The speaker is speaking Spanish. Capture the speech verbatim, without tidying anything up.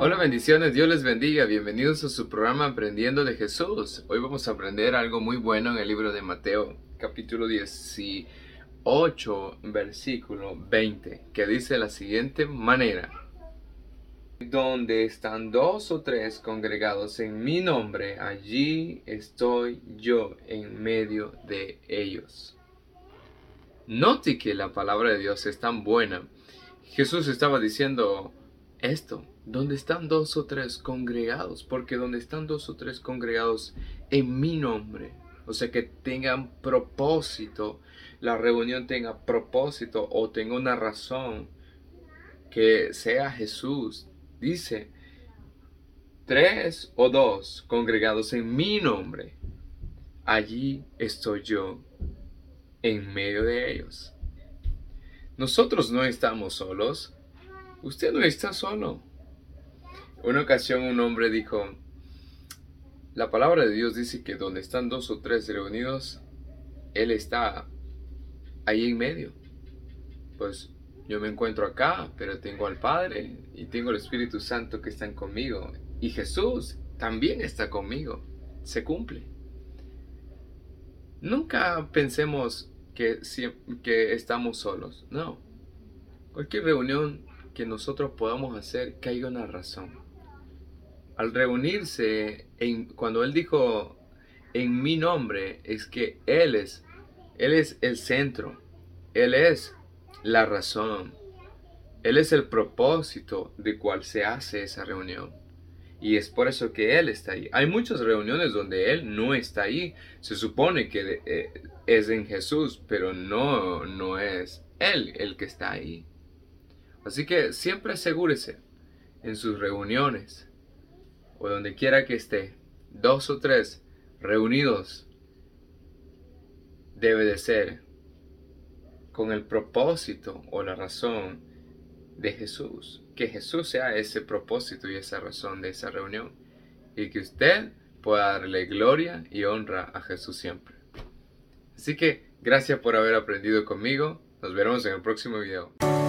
Hola, bendiciones, Dios les bendiga, bienvenidos a su programa Aprendiendo de Jesús. Hoy vamos a aprender algo muy bueno en el libro de Mateo, capítulo dieciocho, versículo veinte, que dice de la siguiente manera: donde están dos o tres congregados en mi nombre, allí estoy yo en medio de ellos. Note que la palabra de Dios es tan buena. Jesús estaba diciendo esto: donde están dos o tres congregados, porque donde están dos o tres congregados en mi nombre, o sea, que tengan propósito, la reunión tenga propósito o tenga una razón, que sea Jesús. Dice, tres o dos congregados en mi nombre, allí estoy yo en medio de ellos. Nosotros no estamos solos. Usted no está solo. Una ocasión un hombre dijo, la palabra de Dios dice que donde están dos o tres reunidos, Él está ahí en medio. Pues yo me encuentro acá, pero tengo al Padre y tengo el Espíritu Santo que están conmigo. Y Jesús también está conmigo. Se cumple. Nunca pensemos que, que estamos solos. No. Cualquier reunión que nosotros podamos hacer, que haya una razón. Al reunirse, en, cuando Él dijo en mi nombre, es que Él es, Él es el centro, Él es la razón, Él es el propósito de cual se hace esa reunión. Y es por eso que Él está ahí. Hay muchas reuniones donde Él no está ahí. Se supone que eh, es en Jesús, pero no, no es Él el que está ahí. Así que siempre asegúrese en sus reuniones, o donde quiera que esté, dos o tres reunidos, debe de ser con el propósito o la razón de Jesús. Que Jesús sea ese propósito y esa razón de esa reunión. Y que usted pueda darle gloria y honra a Jesús siempre. Así que gracias por haber aprendido conmigo. Nos veremos en el próximo video.